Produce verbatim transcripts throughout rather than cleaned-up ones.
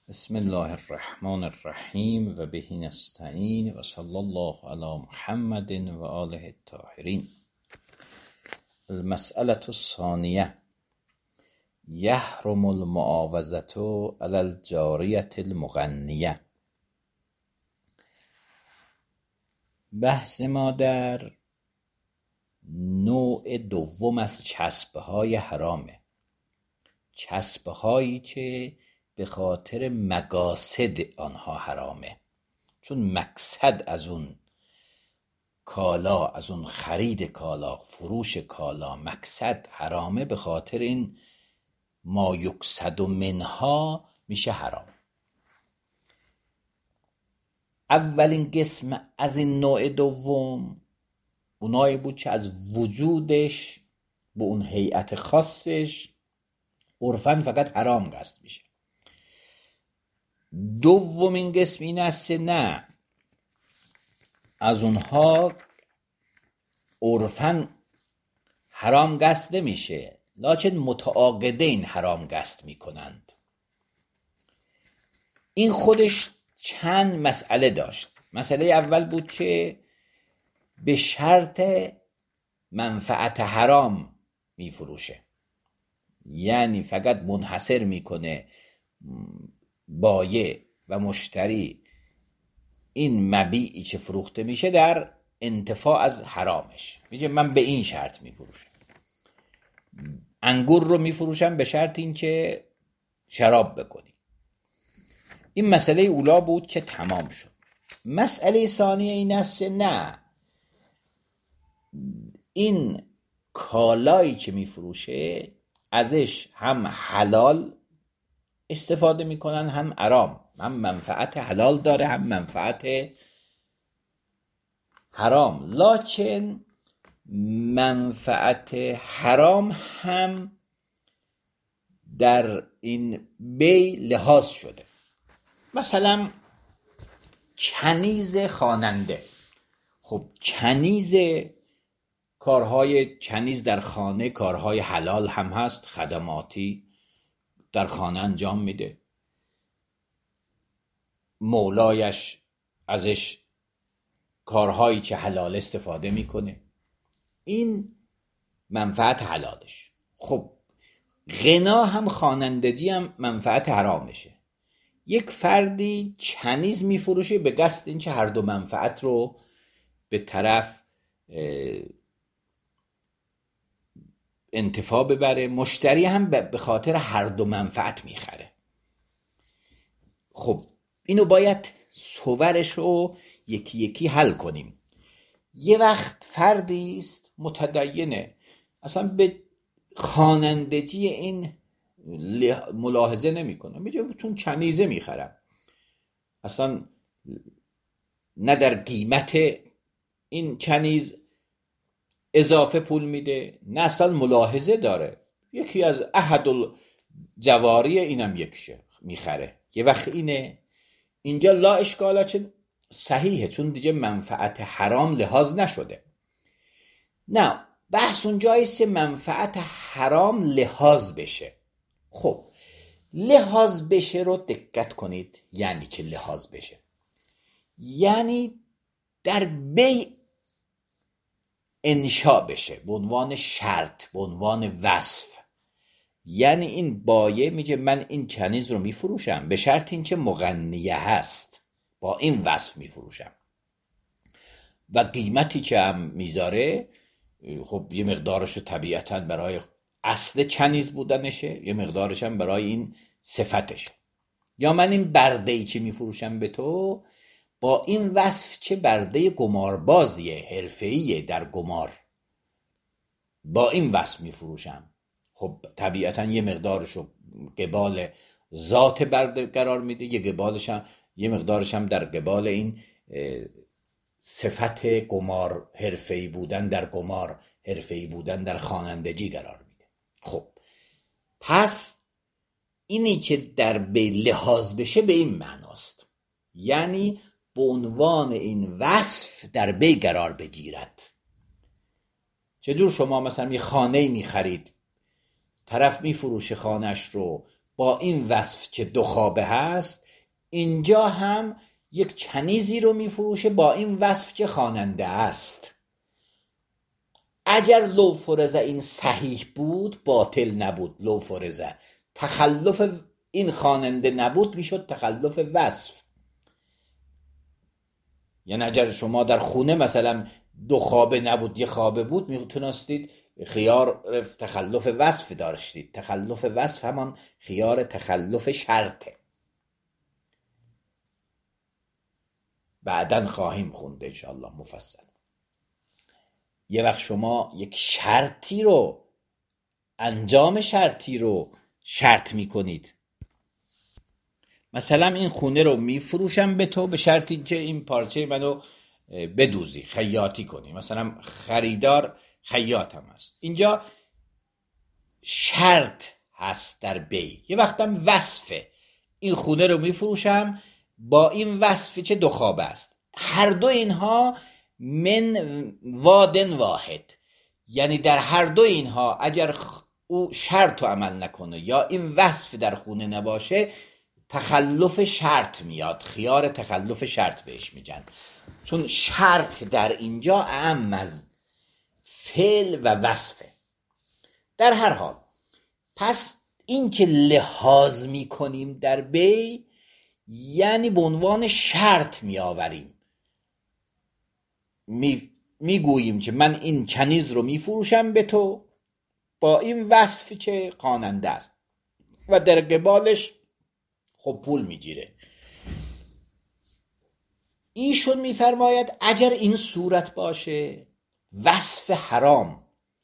بسم الله الرحمن الرحیم و به نستعین و صلی الله علی محمد و آله الطاهرین. المسألة الثانیه یحرم المعاوضة علی الجاریة المغنیه. بحث ما در نوع دوم از چسبه های حرامه، چسبه هایی که به خاطر مقاصد آنها حرامه، چون مقصد از اون کالا، از اون خرید کالا، فروش کالا مقصد حرامه، به خاطر این ما یقصد منها میشه حرام. اولین قسم از این نوع دوم اونایی بود که از وجودش به اون هیئت خاصش عرفاً فقط حرام قصد میشه. دومین قسم این است نه، از اونها عرفاً حرام قصد نمیشه، لکن متعاقدین حرام قصد میکنند. این خودش چند مسئله داشت. مسئله اول بود که به شرط منفعت حرام میفروشه، یعنی فقط منحصر میکنه بایع و مشتری این مبیعی که فروخته میشه در انتفاع از حرامش. میگه من به این شرط میفروشم، انگور رو میفروشم به شرط این که شراب بکنی. این مسئله اولا بود که تمام شد. مسئله ثانیه این است نه، این کالایی که میفروشه ازش هم حلال استفاده میکنن هم حرام، هم منفعت حلال داره هم منفعت حرام، لکن منفعت حرام هم در این بی لحاظ شده. مثلا کنیز خواننده، خب کنیز، کارهای کنیز در خانه کارهای حلال هم هست، خدماتی در خانه انجام میده، مولایش ازش کارهایی که حلال استفاده میکنه، این منفعت حلالش. خب غنا هم خوانندگی هم منفعت حرامشه. یک فردی کنیز میفروشه به قصد این که هر دو منفعت رو به طرف انتفاع ببره، مشتری هم به خاطر هر دو منفعت میخره. خب اینو باید صورش رو یکی یکی حل کنیم. یه وقت فردی است متدینه، اصلا به خوانندگی این ملاحظه نمیکنه، میگه چون کنیزه میخرم، اصلا نه در قیمت این کنیز اضافه پول میده، نه اصلا ملاحظه داره، یکی از احد الجواری اینم یکشه میخره. یه وقت اینه اینجا لا اشکاله، چون صحیحه، چون دیگه منفعت حرام لحاظ نشده. نه، بحث اونجاییست که منفعت حرام لحاظ بشه. خب لحاظ بشه رو دقت کنید، یعنی که لحاظ بشه یعنی در بی انشاء بشه، به عنوان شرط، به عنوان وصف. یعنی این بایع میگه من این کنیز رو میفروشم به شرط این که مغنیه هست، با این وصف میفروشم و قیمتی که هم میذاره خب یه مقدارش رو طبیعتاً برای اصل کنیز بودنشه، یه مقدارش هم برای این صفتشه. یا من این برده‌ای که میفروشم به تو با این وصف که برده قماربازیه، حرفه‌ایه در قمار، با این وصف میفروشم، خب طبیعتاً یه مقدارش رو قبال ذات برده قرار میده، یه قبالش هم یه مقدارش هم در قبال این صفت قمار، حرفه‌ای بودن در قمار، حرفه‌ای بودن در خوانندگی قرار میده. خب پس اینی که در به لحاظ بشه به این معناست، یعنی به عنوان این وصف در بی قرار بگیرد. چجور شما مثلا یه خانه می خرید، طرف می فروشه خانهش رو با این وصف که دو خوابه هست، اینجا هم یک کنیزی رو میفروشه با این وصف که خواننده است. اگر لو فرزه این صحیح بود باطل نبود. لو فرزه تخلف این خواننده نبود میشد تخلف وصف. یعنی اگر شما در خونه مثلا دو خوابه نبود یه خوابه بود، میتونستید خیار تخلف وصف داشتید. تخلف وصف همان خیار تخلف شرطه. بعداً خواهیم خونده انشاءالله مفصل. یه وقت شما یک شرطی رو، انجام شرطی رو شرط میکنید. مثلا این خونه رو میفروشم به تو به شرطی که این پارچه منو بدوزی، خیاطی کنی. مثلا خریدار خیاطم هست. اینجا شرط هست در بی. یه وقتم وصفه. این خونه رو میفروشم با این وصفی که دو خوابه است. هر دو اینها من وادن واحد، یعنی در هر دو اینها اگر او شرط رو عمل نکنه یا این وصف در خونه نباشه، تخلف شرط میاد. خیار تخلف شرط بهش میگن، چون شرط در اینجا اعم از فعل و وصفه. در هر حال پس این که لحاظ میکنیم در بی، یعنی به عنوان شرط میآوریم. می میگوییم که من این کنیز رو میفروشم به تو با این وصفی که خواننده است و در قبالش خب پول میگیره. ایشون میفرماید اگر این صورت باشه، وصف حرام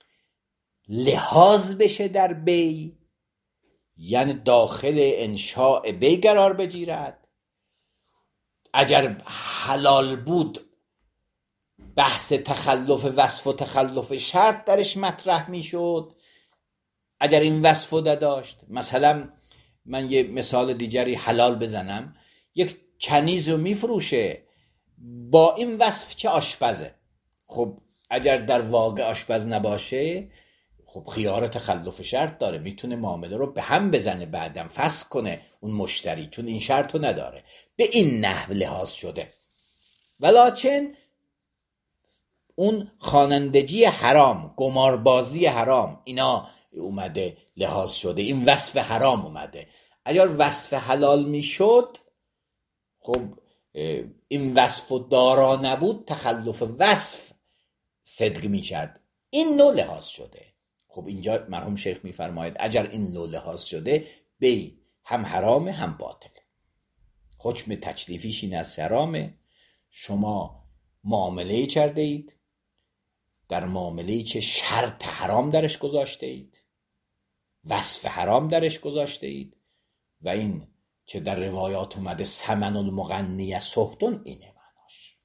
لحاظ بشه در بی، یعنی داخل انشاء بی قرار بگیرد. اگر حلال بود بحث تخلف وصف و تخلف شرط درش مطرح میشد. اگر این وصف رو داشت، مثلا من یه مثال دیگری حلال بزنم، یک کنیز رو میفروشه با این وصف که آشپزه. خب اگر در واقع آشپز نباشه، خب خیار تخلف شرط داره، میتونه معامله رو به هم بزنه، بعدم فسخ کنه اون مشتری، چون این شرط رو نداره. به این نحو لحاظ شده. ولیکن اون خوانندگی حرام، قماربازی حرام، اینا اومده لحاظ شده، این وصف حرام اومده. اگر وصف حلال میشد، خب این وصف دارا نبود، تخلف وصف صدق میکرد. این نوع لحاظ شده. خب اینجا مرحوم شیخ میفرماید اگر این نوع لحاظ شده، بی هم حرامه هم باطل. حکم تکلیفیش این از حرامه. شما معامله کرده اید، در معامله‌ای که شرط حرام درش گذاشته اید، وصف حرام درش گذاشته اید، و این که در روایات اومده ثمن المغنی سحتون، اینه معناش.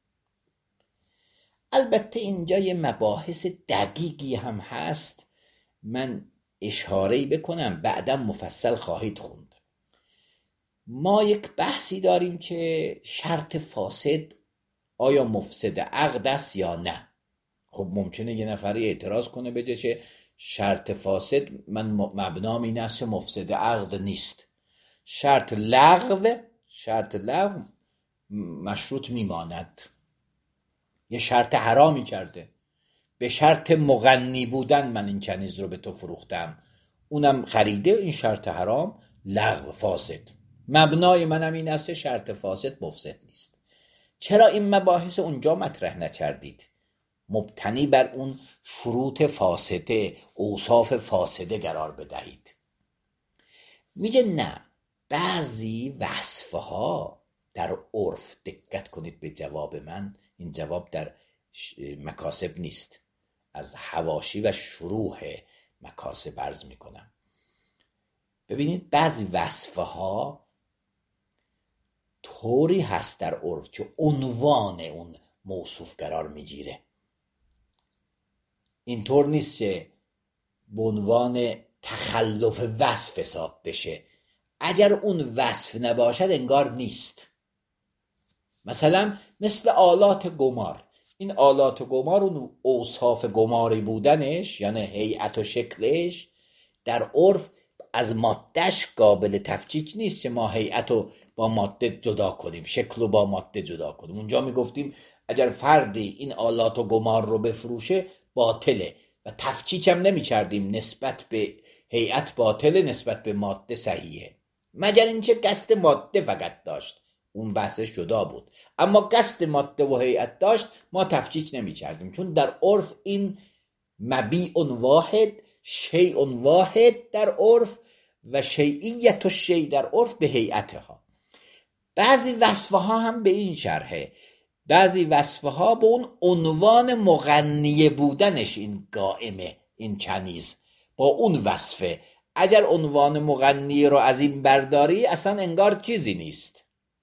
البته اینجا یه مباحث دقیقی هم هست، من اشاره‌ای بکنم بعدم مفصل خواهید خوند. ما یک بحثی داریم که شرط فاسد آیا مفسد عقد است یا نه. خب ممکنه یه نفری اعتراض کنه بگه که شرط فاسد من مبنام این است که مفسد عقد نیست. شرط لغو شرط لغو مشروط میماند. یه شرط حرامی کرده، به شرط مغنی بودن من این کنیز رو به تو فروختم، اونم خریده، این شرط حرام لغو فاسد. مبنای منم این است شرط فاسد مفسد نیست. چرا این مباحث اونجا مطرح نکردید؟ مبتنی بر اون شروط فاسده، اوصاف فاسده قرار بدهید. میگه نه، بعضی وصفها در عرف، دقت کنید به جواب من، این جواب در مکاسب نیست، از حواشی و شروح مکاسب عرض میکنم. ببینید بعضی وصفها طوری هست در عرف که عنوان اون موصوف قرار میگیره. اینطور نیست که به عنوان تخلف وصف حساب بشه. اگر اون وصف نباشد انگار نیست. مثلا مثل آلات قمار، این آلات قمار اون اوصاف قماری بودنش، یعنی هیئت و شکلش در عرف از مادهش قابل تفکیک نیست که ما هیئت رو با ماده جدا کنیم، شکل رو با ماده جدا کنیم. اونجا میگفتیم اگر فردی این آلات و گمار رو بفروشه باطله و تفکیک هم نمی کردیم، نسبت به هیئت باطله، نسبت به ماده صحیحه، مگر اینکه قصد ماده فقط داشت، اون بحثش جدا بود. اما قصد ماده و هیئت داشت، ما تفکیک نمی کردیم، چون در عرف این مبیع واحد، شیء واحد در عرف و شیعیت الشیء در عرف به هیئتها. بعضی وصفه ها هم به این شرحه، بعضی وصفه ها به اون عنوان مغنیه بودنش این قائمه، این کنیز با اون وصفه. اگر عنوان مغنیه رو از این برداری اصلا انگار چیزی نیست،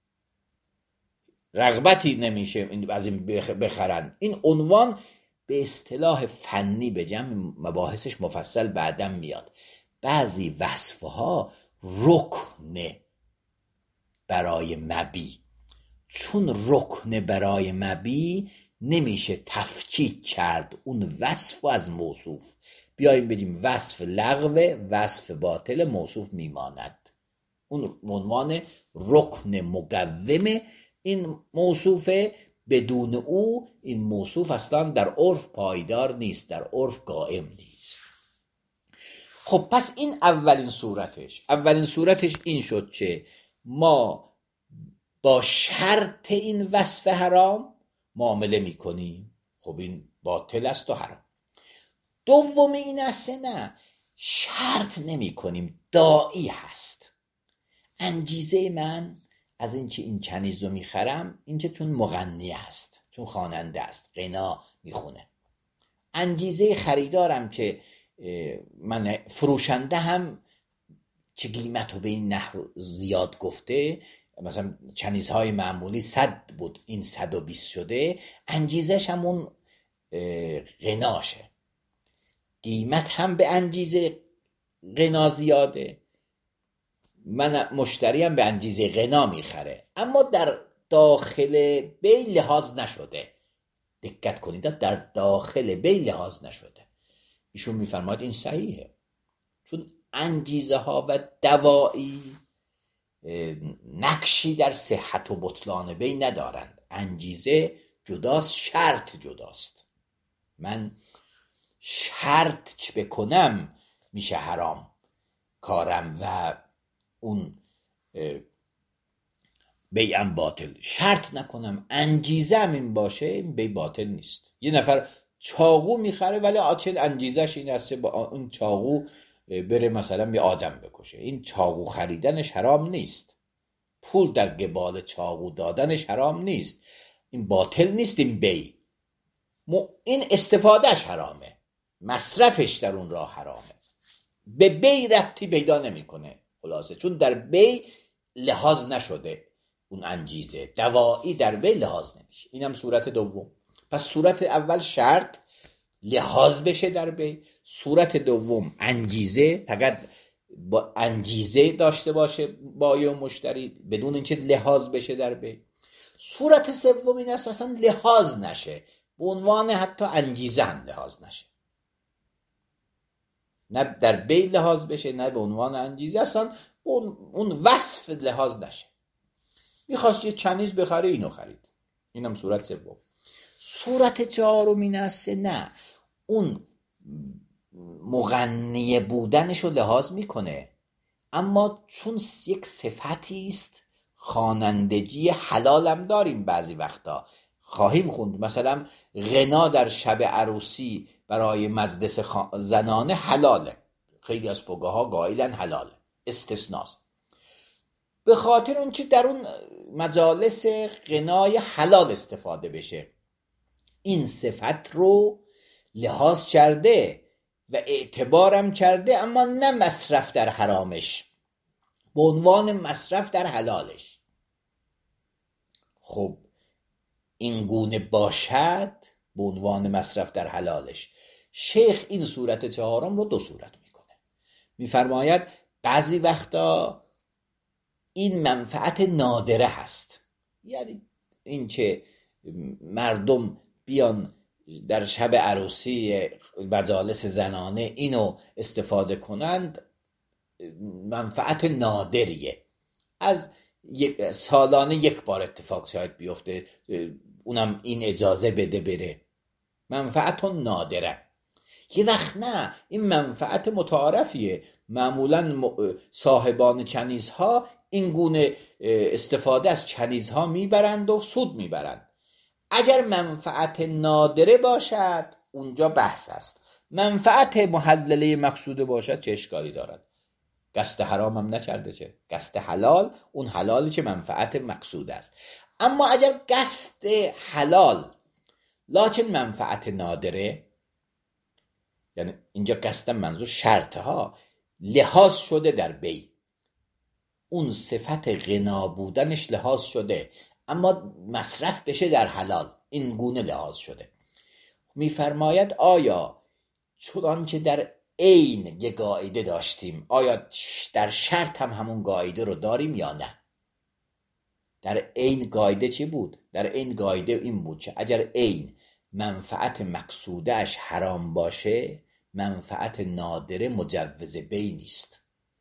رغبتی نمیشه از این بخرن. این عنوان به اصطلاح فنی به جمع مباحثش مفصل بعدم میاد. بعضی وصفه ها رکن برای مبی، چون رکن برای مبی نمیشه تفکیک کرد اون وصف از موصوف. بیاییم بگیم وصف لغو، وصف باطل، موصوف میماند. اون عنوان رکن مقوم این موصوفه، بدون او این موصوف اصلا در عرف پایدار نیست، در عرف قائم نیست. خب پس این اولین صورتش اولین صورتش این شد که ما با شرط این وصف حرام معامله میکنیم. خب این باطل است و حرام. دوم این است نه، شرط نمی کنیم، داعی هست. انگیزه من از این که این کنیز رو میخرم این که چون مغنی است، چون خواننده است، غنا میخونه. انگیزه خریدارم که من فروشنده هم چه قیمت رو به این نحو زیاد گفته، مثلا کنیزهای معمولی صد بود، این صد و بیست شده، انگیزش همون غناشه. قیمت هم به انگیزه غنا زیاده، من مشتریم به انگیزه غنا میخره، اما در داخل بی لحاظ نشده. دقت کنید، در داخل بی لحاظ نشده. ایشون میفرماید این صحیحه، چون انگیزه ها و دوایی نقشی در صحت و بطلان بی ندارند. انگیزه جداست، شرط جداست. من شرط که بکنم میشه حرام کارم و اون بیعم باطل. شرط نکنم انگیزه هم این باشه، این بی باطل نیست. یه نفر چاقو میخره ولی آچل انگیزش این است با اون چاقو بره مثلا یه آدم بکشه، این چاقو خریدنش حرام نیست، پول در قبال چاقو دادنش حرام نیست، این باطل نیست، این بی. این استفادهش حرامه، مصرفش در اون راه حرامه، به بی ربطی پیدا نمیکنه خلاصه، چون در بی لحاظ نشده اون انگیزه، دوایی در بی لحاظ نمیشه. اینم صورت دوم. پس صورت اول شرط لحاظ بشه در بی، صورت دوم انگیزه، فقط با انگیزه داشته باشه بایع و مشتری بدون اینکه لحاظ بشه در بی. صورت سوم این است اصلا لحاظ نشه، به عنوان حتی انگیزه هم لحاظ نشه، نه در بی لحاظ بشه نه به عنوان انگیزه، اصلا اون وصف لحاظ نشه. میخواست یه کنیز بخره، اینو خرید. اینم صورت سوم. صورت چهارم این است نه، اون مغنی بودنشو لحاظ میکنه، اما چون یک صفتی است، خوانندگی حلالم داریم، بعضی وقتا خواهیم خوند مثلا غنا در شب عروسی برای مجلس زنانه حلاله، خیلی از فقها قائلن حلاله، استثناست. به خاطر اون چی در اون مجالس غنای حلال استفاده بشه، این صفت رو لحاظ کرده و اعتبارم کرده، اما نه مصرف در حرامش، به عنوان مصرف در حلالش. خب این گونه باشد به عنوان مصرف در حلالش. شیخ این صورت چهارم رو دو صورت میکنه، میفرماید بعضی وقتا این منفعت نادره هست، یعنی این که مردم بیان در شب عروسی مجالس زنانه اینو استفاده کنند، منفعت نادریه، از سالانه یک بار اتفاق شاید بیفته، اونم این اجازه بده بره، منفعت نادره. یه وقت نه، این منفعت متعارفیه، معمولا صاحبان کنیزها این گونه استفاده از کنیزها میبرند و سود میبرند. اگر منفعت نادره باشد اونجا بحث است، منفعت محلله مقصوده باشد چه اشکالی دارد؟ قصد حرام هم نکرده، چه قصد حلال، اون حلالی که منفعت مقصود است. اما اگر قصد حلال لکن منفعت نادره، یعنی اینجا قصد منظور شرط ها لحاظ شده در بی، اون صفت غنا بودنش لحاظ شده اما مصرف بشه در حلال، این گونه لحاظ شده. میفرماید آیا چون که در عین یه قاعده داشتیم، آیا در شرط هم همون قاعده رو داریم یا نه؟ در عین قاعده چی بود؟ در عین قاعده این بود که اگر عین منفعت مقصودش حرام باشه، منفعت نادره مجوز بی نیست.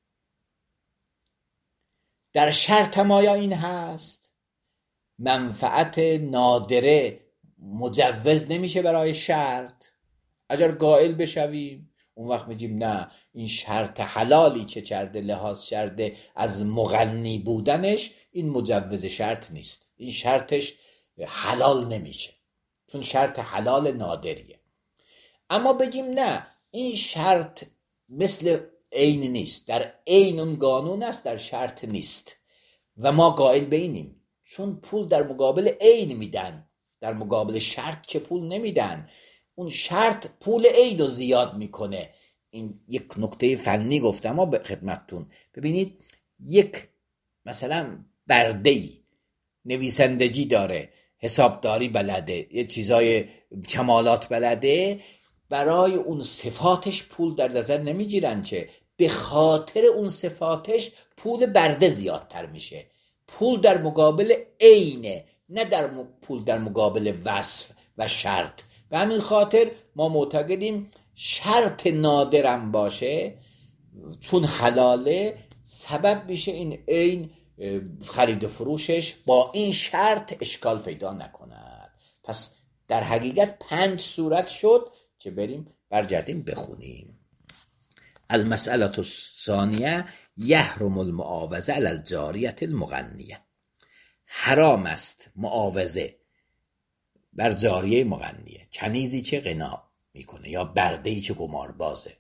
در شرط هم آیا این هست؟ منفعت نادره مجوز نمیشه برای شرط. اگر قائل بشویم اون وقت میگیم نه، این شرط حلالی که کرده لحاظ کرده از مغنی بودنش، این مجوز شرط نیست، این شرطش حلال نمیشه چون شرط حلال نادریه. اما بگیم نه، این شرط مثل عین نیست، در عین اون قانون است، در شرط نیست و ما قائل به اینیم چون پول در مقابل عین میدن، در مقابل شرط که پول نمیدن. اون شرط پول عین رو زیاد میکنه. این یک نکته فنی گفتم ها به خدمتتون. ببینید یک مثلا برده‌ای نویسندگی داره، حسابداری بلده، یه چیزای کمالات بلده، برای اون صفاتش پول در نظر نمیگیرن، چه به خاطر اون صفاتش پول برده زیادتر میشه. پول در مقابل عینه، نه در م... پول در مقابل وصف و شرط. به همین خاطر ما معتقدیم شرط نادرم باشه چون حلاله، سبب میشه این عین خرید و فروشش با این شرط اشکال پیدا نکند. پس در حقیقت پنج صورت شد که بریم برگردیم بخونیم. المسئله الثانیه یحرم المعاوضه علی الجاریه المغنیه. حرام است معاوضه بر جاریه مغنیه، کنیزی که غنا میکنه یا برده‌ای که قماربازه.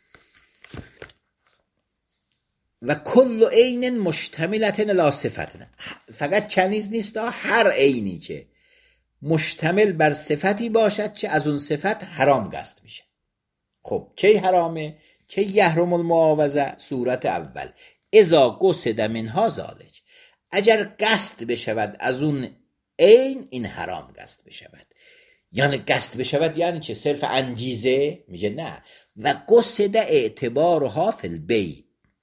و کل عین مشتملت علی صفت، فقط کنیز نیست، هر عینی که مشتمل بر صفتی باشد که از اون صفت حرام قصد میشه. خب کی حرامه؟ که یحرم المعاوضه، صورت اول اذا قصد منها ذلک، اگر قصد بشود از اون عین این حرام قصد بشود. یعنی قصد بشود یعنی چه؟ صرف انگیزه؟ میگه نه. و قصد اعتبارها فی البیع،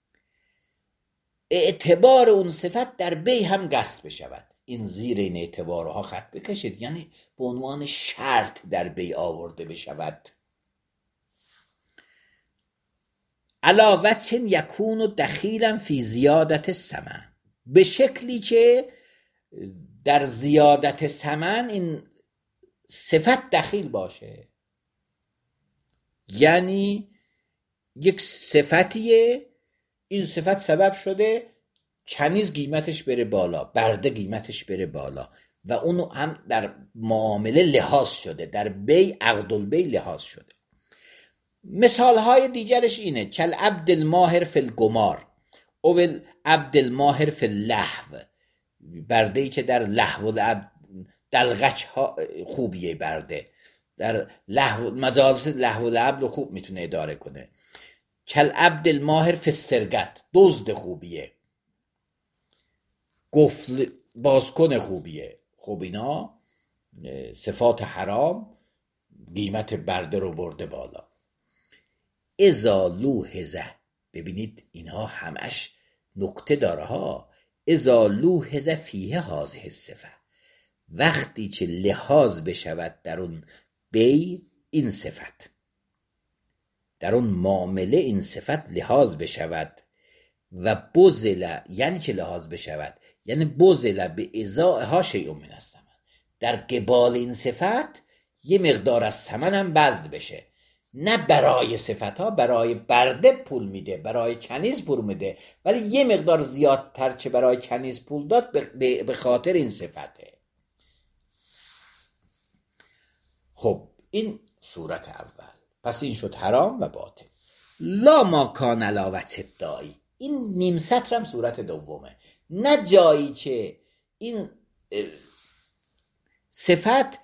اعتبار اون صفت در بی هم قصد بشود. این زیر این اعتبارها خط بکشید، یعنی به عنوان شرط در بی آورده بشود. علاوه چن یکون دخیلا فی زیادت ثمن، به شکلی که در زیادت ثمن این صفت دخیل باشه. یعنی یک صفتیه، این صفت سبب شده کنیز قیمتش بره بالا، برده قیمتش بره بالا و اونو هم در معامله لحاظ شده، در بی عقد البی لحاظ شده. مثال های دیگرش اینه کل عبد الماهر فی القمار او عبد الماهر فی اللهو، برده‌ای که در لهو العبد دلغچ ها خوبیه، برده در لهو مجالس لهو العبد خوب میتونه اداره کنه. کل عبد الماهر فی السرقت، دزد خوبیه، قفل بازکن خوبیه. خب اینا صفات حرام قیمت برده رو برده بالا. اذا لوحظه، ببینید اینها همش نکته داره ها. اذا لوحظه فیه هذه الصفه، وقتی که لحاظ بشود در اون بی این صفت، در اون معامله این صفت لحاظ بشود، و بذل یعنی چه لحاظ بشود؟ یعنی بذل به ازاءها شیء من الثمن، در قبال این صفت یه مقدار از ثمن هم بذل بشه، نه برای صفت ها، برای برده پول میده، برای کنیز پول میده، ولی یه مقدار زیادتر چه برای کنیز پول داد به خاطر این صفته. خب این صورت اول. پس این شد حرام و باطل. لا ما کان علاوت دایی، این نیم سطر هم صورت دومه، نه جایی که این صفت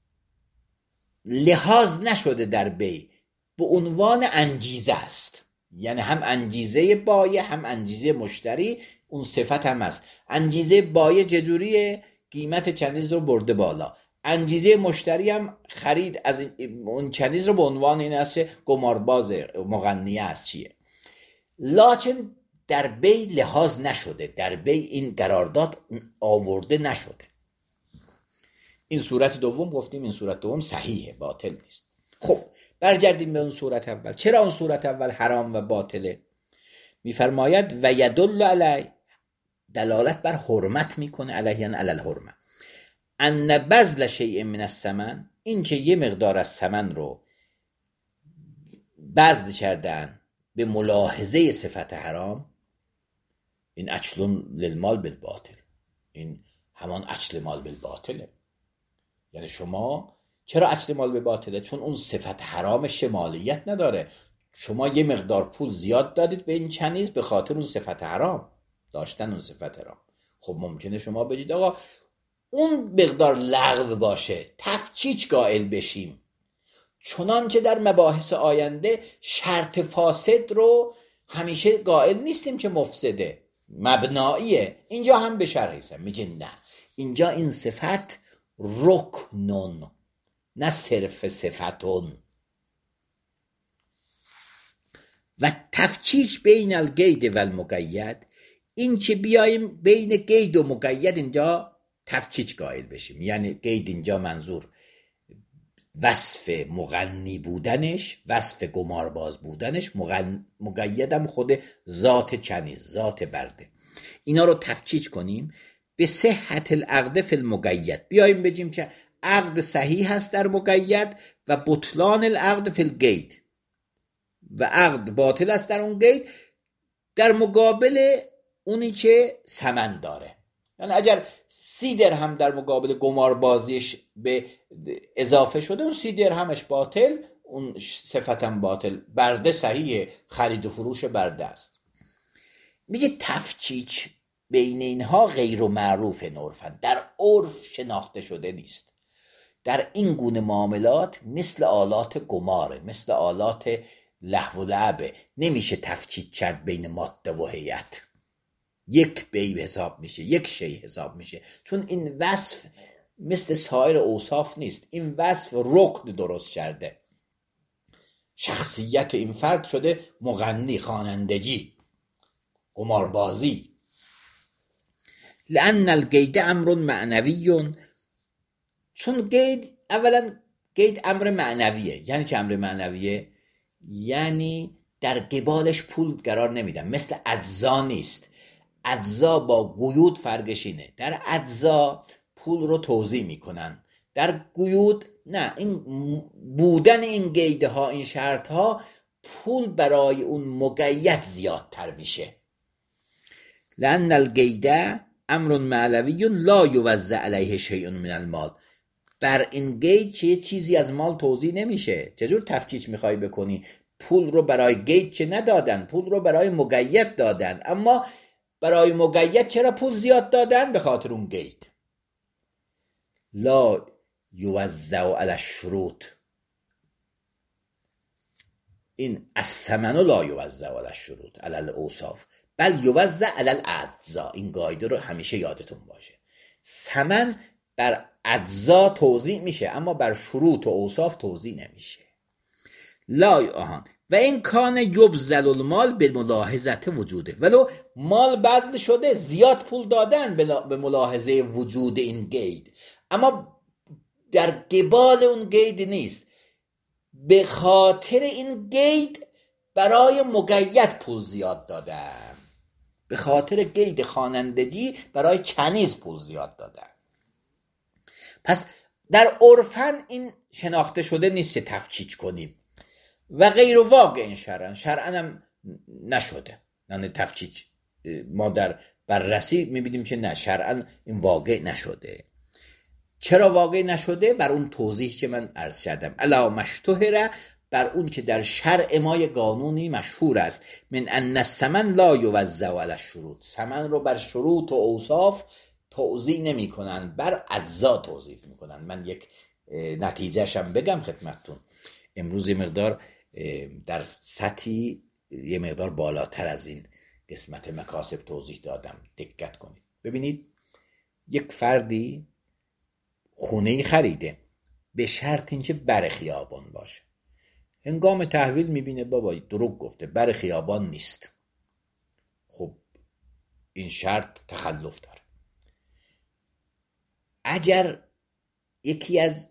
لحاظ نشده در بی به عنوان انگیزه است، یعنی هم انگیزه بایع هم انگیزه مشتری اون صفت هم است. انگیزه بایع چجوریه؟ قیمت کنیز رو برده بالا، انگیزه مشتری هم خرید از اون کنیز رو به عنوان این است قمارباز مغنیه است چیه، لکن در بی لحاظ نشده، در بی این قرارداد آورده نشده. این صورت دوم گفتیم، این صورت دوم صحیحه، باطل نیست. خب برگردیم به اون صورت اول. چرا اون صورت اول حرام و باطله؟ میفرماید و یدل علی، دلالت بر حرمت میکنه، علیه یعنی علی الحرمه، ان بذل شیء من الثمن، این که یه مقدار از ثمن رو بذل کردن به ملاحظه صفت حرام، این اکل للمال بالباطل، این همان اکل مال بالباطله. یعنی شما چرا اکل مال بالباطله؟ چون اون صفت حرام شمالیت نداره، شما یه مقدار پول زیاد دادید به این کنیز به خاطر اون صفت حرام، داشتن اون صفت حرام. خب ممکنه شما بگید آقا اون مقدار لغو باشه، تفکیک قائل بشیم، چنانچه در مباحث آینده شرط فاسد رو همیشه قائل نیستیم که مفسده، مبناییه. اینجا هم به شرح هستم میگه نه، اینجا این صفت رکنون نه صرف صفتون. و تفکیک بین القید و المقید، این که بیایم بین قید و مقید اینجا تفکیک قائل بشیم، یعنی قید اینجا منظور وصف مغنی بودنش، وصف قمارباز بودنش، مغن... مقیدم خود ذات کنیز، ذات برده، اینا رو تفکیک کنیم به صحت العقد فی المقید، بیایم بگیم که عقد صحیح هست در مقید و بطلان العقد فی القید، و عقد باطل است در اون قید، در مقابل اونی که ثمن داره. یعنی اگر سی درهم در مقابل قماربازیش به اضافه شده، اون سی درهمش باطل، اون صفتم باطل، برده صحیح، خرید و فروش برده است. میگه تفکیک بین اینها غیر معروف عرفاً، در عرف شناخته شده نیست. در این گونه معاملات مثل آلات قماره، مثل آلات لهو و لعبه، نمیشه تفکیک کرد بین ماده و هیئت، یک بی حساب میشه، یک شی حساب میشه، چون این وصف مثل سایر اوصاف نیست، این وصف رکن درست کرده، شخصیت این فرد شده مغنی، خوانندگی، قماربازی. لأن القید امر معنوی، چون قید اولا قید امر معنویه. یعنی که امر معنویه یعنی در قبالش پول قرار نمیدن، مثل اجزا نیست. اجزا با قیود فرقش اینه، در اجزا پول رو توزیع میکنن، در قیود نه، این بودن این قیده ها، این شرط ها، پول برای اون مقید زیادتر میشه. لأن القیده امر معنوی لا یوزع علیه شیء من المال، بر این قید که چیزی از مال توزیع نمیشه. چجور تفکیک میخوای بکنی؟ پول رو برای قید که ندادن، پول رو برای مقید دادن، اما برای مقید چرا پول زیاد دادن؟ به خاطر اون قید. لا یوزع علی الشروط، این الثمن لا یوزع علی الشروط علی الاوصاف بل یوزع علی الاجزا. این قاعده رو همیشه یادتون باشه، ثمن بر اجزا توزیع میشه اما بر شروط و اوصاف توزیع نمیشه. لا آهان و این کان یبذل المال به ملاحظت وجوده، ولو مال بذل شده، زیاد پول دادن به ملاحظه وجود این قید، اما در قبال اون قید نیست، به خاطر این قید برای مقید پول زیاد دادن. به خاطر قید خوانندگی برای کنیز پول زیاد دادن. پس در عرفن این شناخته شده نیست تفکیک کنیم و غیر واقع شرعن شرعن هم نشده، یعنی تفکیک ما در بررسی میبینیم که نه، شرعن این واقع نشده. چرا واقع نشده؟ بر اون توضیح که من عرض کردم، الا مشتهره، بر اون که در شرع ما یک قانونی مشهور است، من ان الثمن لا یوزع علی الشروط، ثمن رو بر شروط و اوصاف توزیع نمی کنن، بر اجزا توزیع میکنن. من یک نتیجهش هم بگم خدمتتون. امروز یه مقدار در سطحی یه مقدار بالاتر از این قسمت مکاسب توضیح دادم، دقت کنید. ببینید یک فردی خونه‌ای خریده به شرط اینکه بر خیابان باشه. هنگام تحویل میبینه بابا دروغ گفته، بر خیابان نیست. خب این شرط تخلف داره. اگر یکی از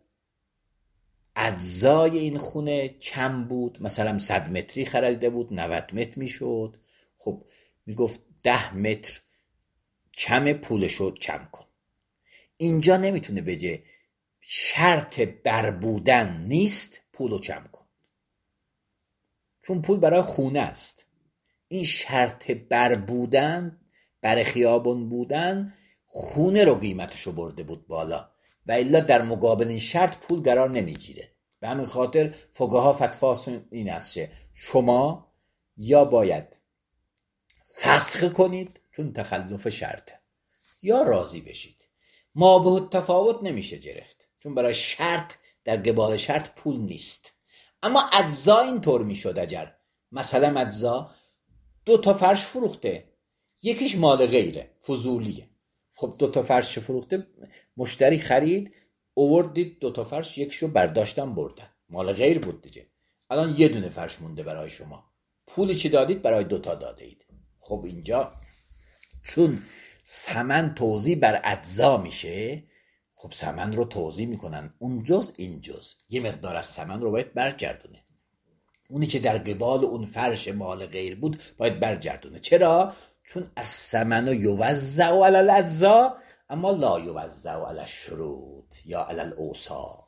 اجزای این خونه کم بود، مثلا صد متری خریده بود، نود متر میشد، خب میگفت ده متر کم پولشو کم کن. اینجا نمیتونه بگه شرط بر بودن نیست پولو کم کن، چون پول برای خونه است. این شرط بر بودن، بر خیابان بودن، خونه رو قیمتشو برده بود بالا و الا در مقابل این شرط پول قرار نمیگیره. به همین خاطر فقها فتوا این است که شما یا باید فسخ کنید چون تخلف شرطه، یا راضی بشید. ما به تفاوت نمیشه گرفت، چون برای شرط در قبال شرط پول نیست. اما اجزا اینطور میشد، اگر مثلا اجزا دو تا فرش فروخته، یکیش مال غیره، فضولیه. خب دو تا فرش فروخته، مشتری خرید، اووردید دو تا فرش، یکیشو برداشتن بردن، مال غیر بود دیگه. الان یه دونه فرش مونده برای شما، پولی چی دادید؟ برای دو تا داده اید. خب اینجا چون ثمن توزیع بر اجزا میشه، خب ثمن رو توزیع میکنن، اون جز این جز، یه مقدار از ثمن رو باید برگردونه. اونی که در قبال اون فرش مال غیر بود باید برگردونه. چرا؟ چون از ثمن یوزع علی الاجزا اما لا یوزع علی الشروط یا علی الاوصاف.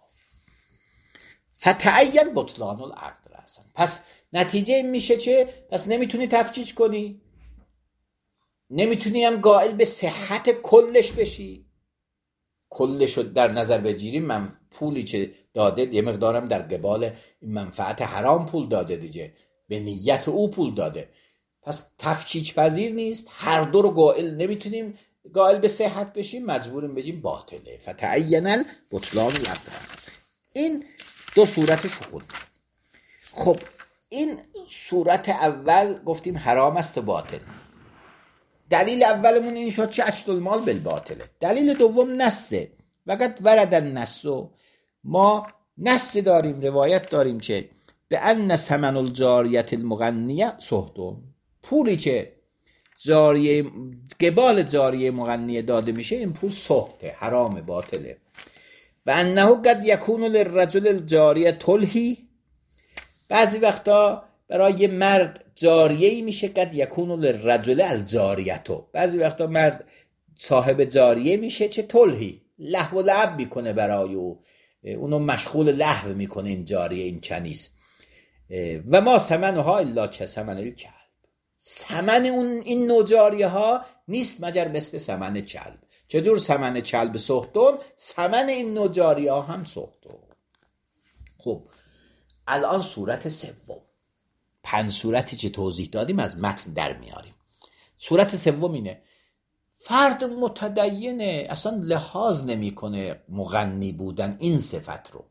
فتعین بطلان العقد رأسا. پس نتیجه میشه چه؟ پس نمیتونی تفکیک کنی، نمیتونی هم قائل به صحت کلش بشی. کلش رو در نظر بگیریم، من پولی که داده یه مقدارم در قبال منفعت حرام پول داده دیگه، به نیت او پول داده، پس تفکیک پذیر نیست. هر دو رو قائل نمیتونیم قائل به صحت بشیم، مجبوریم بگیم باطله. فتعین بطلان العقد. این دو صورتش خود. خب این صورت اول گفتیم حرام است و باطل. دلیل اولمون این شد که اجل المال بالباطله. دلیل دوم نسه. وقت ورد النس، ما نس داریم، روایت داریم که به ان ثمن الجاریه المغنیه صحتون، پولی که جاریه قبال جاریه مغنیه داده میشه این پول صحته، حرام، باطله. و انه قد یکون للرجل الجاریه تلهی، بعضی وقتا برای مرد جاریه‌ای میشه قد یکون للرجل الجاریتو، بعضی وقتا مرد صاحب جاریه میشه چه تلهی، لهو و لعب میکنه برای او، اونو مشغول لهو میکنه این جاریه، این کنیز. و ما ثمنها الا کثمن الکلب، ثمن اون این نوع جاریه ها نیست مگر مثل ثمن کلب. چجور ثمن کلب سختون، ثمن این نوع جاریه ها هم سختون. خب الان صورت سوم، پنج صورتی که توضیح دادیم از متن در میاریم. صورت سوم اینه، فرد متدینه، اصلا لحاظ نمیکنه مغنی بودن این صفت رو،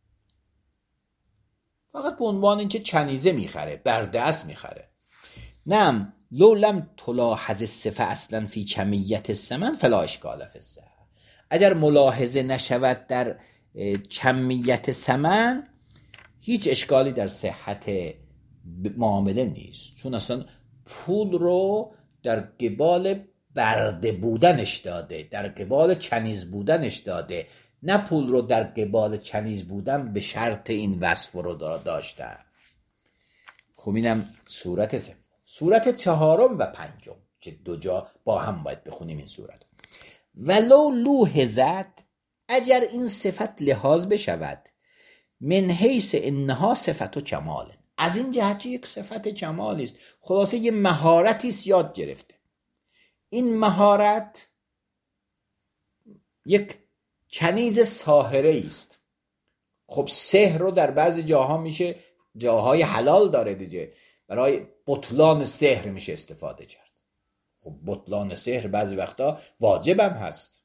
فقط به عنوان اینکه کنیزه میخره، بردست میخره. نعم لو لم تلاحظ الصفه اصلا فی کمیت الثمن فلا اشکال فی الصحه، اگر ملاحظه نشود در کمیت ثمن هیچ اشکالی در صحت معامله نیست، چون اصلا پول رو در قبال برده بودنش داده، در قبال کنیز بودنش داده، نه پول رو در قبال کنیز بودن به شرط این وصف رو داشته. خب اینم صورت سوم. صورت چهارم و پنجم، که دو جا با هم باید بخونیم این صورت. ولو لوحظت، اگر این صفت لحاظ بشود، من حیث انها صفت و کمال، از این جهت یک صفت کمالی است، خلاصه یه مهارتی است یاد گرفته. این مهارت یک کنیز ساحره است. خب سحر رو در بعضی جاها میشه، جاهای حلال داره دیگه، برای بطلان سحر میشه استفاده کرد. خب بطلان سحر بعضی وقتا واجبم هست.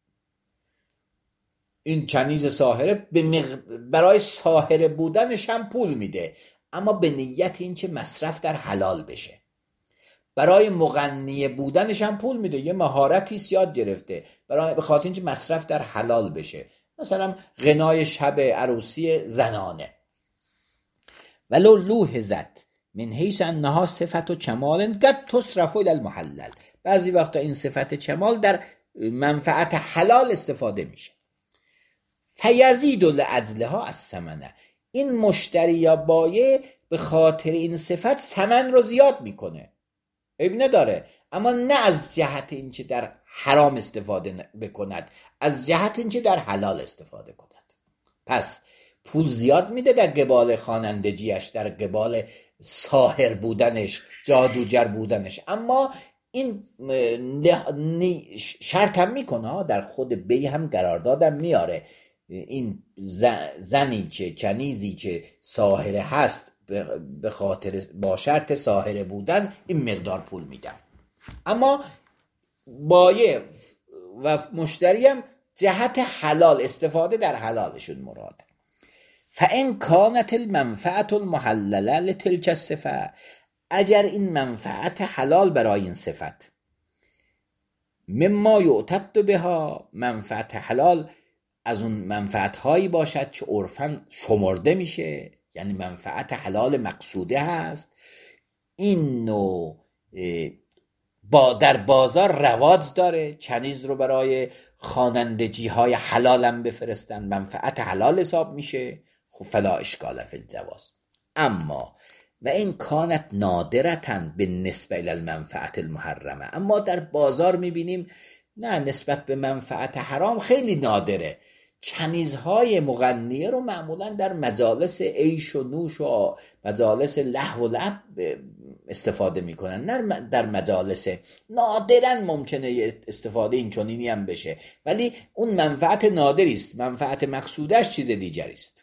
این کنیز ساحره برای ساحره بودنش هم پول میده، اما به نیت این که مصرف در حلال بشه. برای مغنی بودنش هم پول میده، یه مهارتی یاد گرفته برای به خاطر اینکه مصرف در حلال بشه، مثلا غنای شب عروسی زنانه. ولو لوحظت من حیث انها صفت و کمال قد تصرف الی المحلل، بعضی وقتا این صفت کمال در منفعت حلال استفاده میشه. فیزید لعجلها الثمنه، این مشتری یا بایع به خاطر این صفت ثمن رو زیاد میکنه، عیب نداره، اما نه از جهت اینکه در حرام استفاده بکند، از جهت اینکه در حلال استفاده کند. پس پول زیاد میده در قبال خوانندگیش، در قبال ساحر بودنش، جادوگر بودنش، اما این شرط هم میکنه، در خود بی هم قراردادم میاره، این زنی که کنیزی که ساحره هست به خاطر با شرط ساحره بودن این مقدار پول میدم. اما بایع و مشتری هم جهت حلال، استفاده در حلالشون مراد. فان کانت المنفعه المحلله لتلك الصفه، اگر این منفعت حلال برای این صفت، مما یعتد بها، منفعت حلال از اون منفعت هایی باشد که عرفاً شمرده میشه، یعنی منفعت حلال مقصوده هست، این نوع با در بازار رواج داره، کنیز رو برای خوانندگی های حلال هم بفرستن، منفعت حلال حساب میشه، خب فلا اشکال فی الجواز. اما و این کانت نادرتن به نسبت الی المنفعت المحرمه، اما در بازار میبینیم نه، نسبت به منفعت حرام خیلی نادره. کنیزهای مغنیه رو معمولا در مجالس عیش و نوش و مجالس لهو و لعب استفاده میکنن، نه در مجالس، نادرا ممکنه استفاده این چنینی هم بشه، ولی اون منفعت نادری است، منفعت مقصودش چیز دیگری است.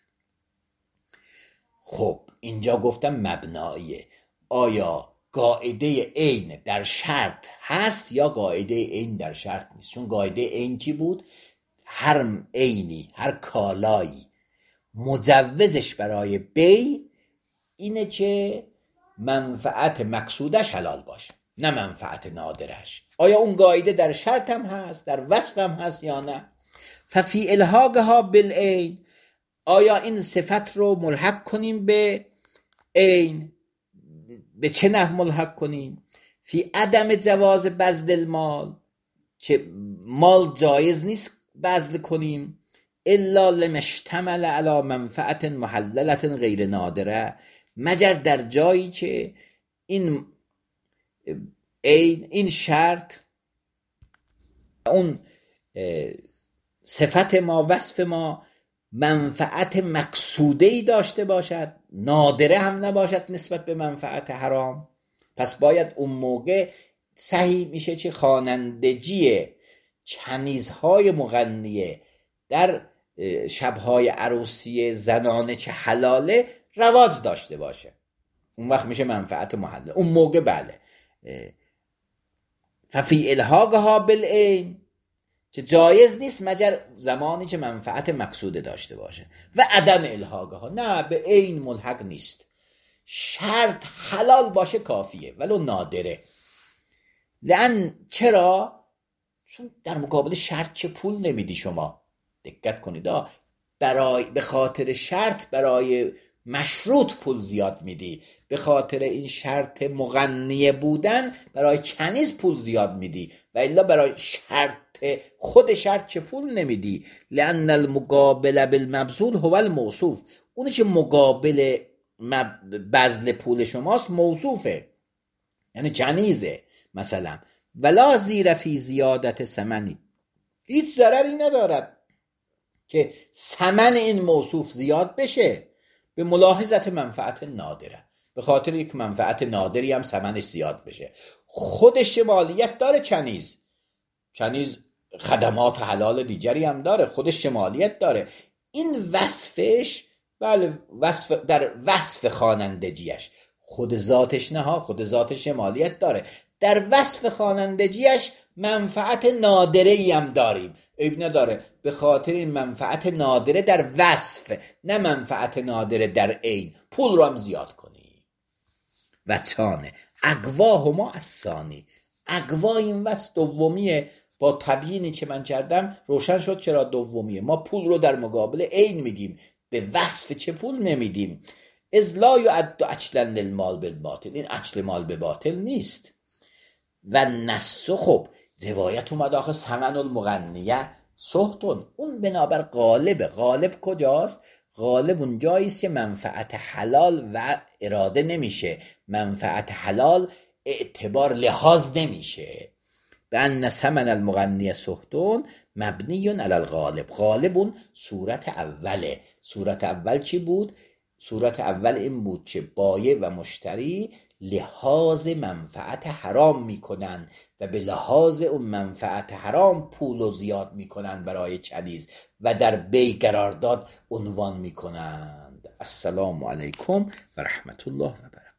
خب اینجا گفتم مبناییه، آیا قاعده عین در شرط هست یا قاعده عین در شرط نیست؟ چون قاعده عین چی بود؟ هر عینی، هر کالایی مجوزش برای بی اینه که منفعت مقصودش حلال باشه، نه منفعت نادرش. آیا اون قاعده در شرط هم هست، در وصف هم هست یا نه؟ ففی الحاقها بالعین، آیا این صفت رو ملحق کنیم به عین؟ به چه نحو ملحق کنیم؟ فی عدم جواز بذل المال، که مال جایز نیست بذل کنیم، الا لمشتمل علی منفعت محللت غیر نادره، مگر در جایی که این این این شرط، اون صفت ما، وصف ما منفعت مقصوده‌ای داشته باشد، نادره هم نباشد نسبت به منفعت حرام. پس باید اون موقع صحیح میشه که خوانندگی کنیزهای مغنیه در شبهای عروسی زنانه که حلاله رواج داشته باشه، اون وقت میشه منفعت محلل، اون موقع بله. ففی الحاقها بالعین، که جایز نیست مگر زمانی که منفعت مقصوده داشته باشه. و عدم الحاقها، نه به عین ملحق نیست، شرط حلال باشه کافیه ولو نادره. لأن چرا؟ چون در مقابل شرط چه پول نمیدی شما، دقت کنید، برای به خاطر شرط برای مشروط پول زیاد میدی، به خاطر این شرط مغنیه بودن برای کنیز پول زیاد میدی، و الا برای شرط خود شرط چه پول نمیدی. لأن المقابل بالمبذول هو الموصوف، اونی که مقابل بذل پول شماست موصوفه، یعنی کنیزه، مثلا ولا زیر فی زیادت ثمنی، هیچ ضرری ندارد که ثمن این موصوف زیاد بشه به ملاحظت منفعت نادره، به خاطر یک منفعت نادری هم ثمنش زیاد بشه. خودش شمالیت داره چنیز، چنیز خدمات حلال دیگری هم داره، خودش شمالیت داره. این وصفش بله وصف در وصف خوانندگیش، خود ذاتش نه ها، خود ذاتش شمالیت داره، در وصف خوانندگیش منفعت نادره ای هم داریم، عیب نداره، به خاطر این منفعت نادره در وصف، نه منفعت نادره در عین، پول رو هم زیاد کنی. و چانه اقواه ما از ثانی، اقوا این وصف دومیه، با تبیینی که من کردم روشن شد چرا دومیه. ما پول رو در مقابل عین میدیم، به وصف چه پول نمیدیم. اذ لا یعد اجلا للمال بالباطل، این اجل مال به باطل نیست. و نص، خب روایت اومد آخه ثمن المغنیه سهتون، اون بنابر غالب. غالب کجاست؟ غالب اون جاییست که منفعت حلال و اراده نمیشه، منفعت حلال اعتبار لحاظ نمیشه. به ان ثمن المغنیه سهتون مبنی علی الغالب، غالب اون صورت اوله. صورت اول چی بود؟ صورت اول این بود که بایع و مشتری لحاظ منفعت حرام میکنن و به لحاظ اون منفعت حرام پول رو زیاد میکنن برای چنیز و در بی قرارداد عنوان میکنند. السلام علیکم و رحمت الله و برکاته.